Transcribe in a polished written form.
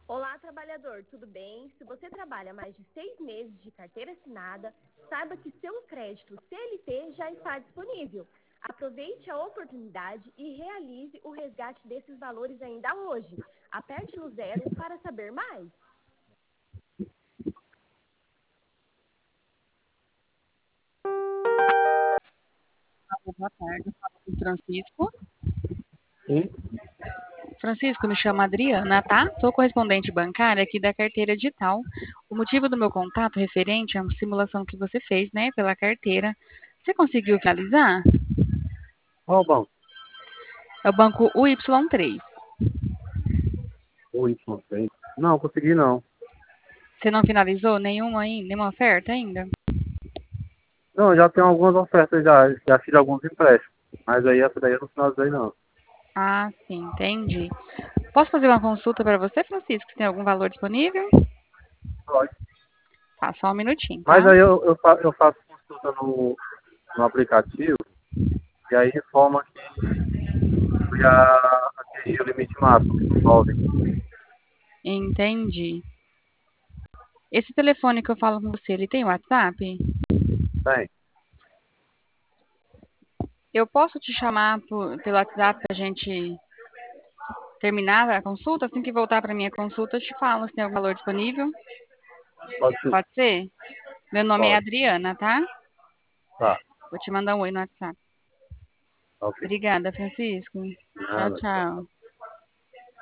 Olá, trabalhador, tudo bem? Se você trabalha mais de 6 meses de carteira assinada, saiba que seu crédito CLT já está disponível. Aproveite a oportunidade e realize o resgate desses valores ainda hoje. Aperte no 0 para saber mais. Boa tarde, eu falo com o Francisco. Sim, Francisco, me chamo Adriana, tá? Sou correspondente bancária aqui da carteira digital. O motivo do meu contato referente à simulação que você fez, né, pela carteira. Você conseguiu finalizar? qual banco? É o banco UY3. O Y6. Não, consegui não. Você não finalizou nenhuma ainda, nenhuma oferta ainda? Não, já tenho algumas ofertas já fiz alguns empréstimos. Mas aí essa daí eu não finalizei não. Ah, sim, entendi. Posso fazer uma consulta para você, Francisco? Se tem algum valor disponível? Pode. Tá, só um minutinho, Mas tá? aí eu faço consulta no aplicativo e aí informa que eu já atingi o limite máximo que envolve. Entendi. Esse telefone que eu falo com você, ele tem WhatsApp? Bem, Eu posso te chamar pelo WhatsApp pra gente terminar a consulta? Assim que voltar pra minha consulta, eu te falo se tem algum valor disponível. pode sim. Pode ser? Meu nome é Pode. Adriana, tá? Tá. Vou te mandar um oi no WhatsApp. Ok. Obrigada, Francisco. Tchau, Nada. tchau.